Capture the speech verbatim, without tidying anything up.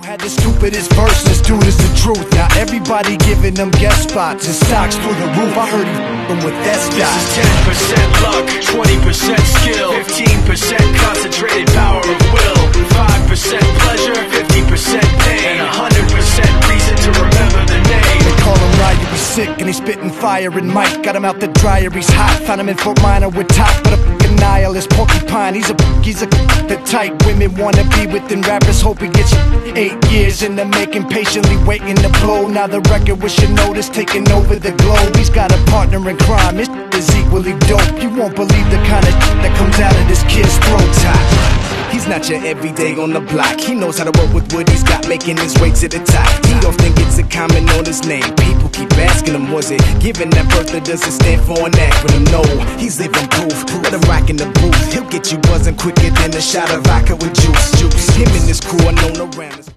Had the stupidest verse, this dude is the truth. Now everybody giving them guest spots and stocks through the roof. I heard he f***ing with that stock. This is ten percent luck, twenty percent skill, fifteen percent concentrated power of will, five percent pleasure, fifty percent pain, and one hundred percent reason to remember the name. They call him Ryan, he's sick and he's spitting fire. And Mike got him out the dryer, he's hot. Found him in Fort Minor with top, but a f***ing nihilist porcupine. He's a he's a the type women wanna be within. Rappers hope he gets eight years in the making, patiently waiting to blow. Now the record with your notice taking over the globe. He's got a partner in crime, his is equally dope. You won't believe the kind of that comes out of this kid's throat. He's not your everyday on the block. He knows how to work with what he's got, making his way to the top. He often gets a comment on his name. People keep asking him, was it given that birth or does it stand for an acronym? No, he's living proof. Let him rock in the booth. He'll get you buzzing quicker than a shot of vodka with juice. Juice. Him and his crew are known around.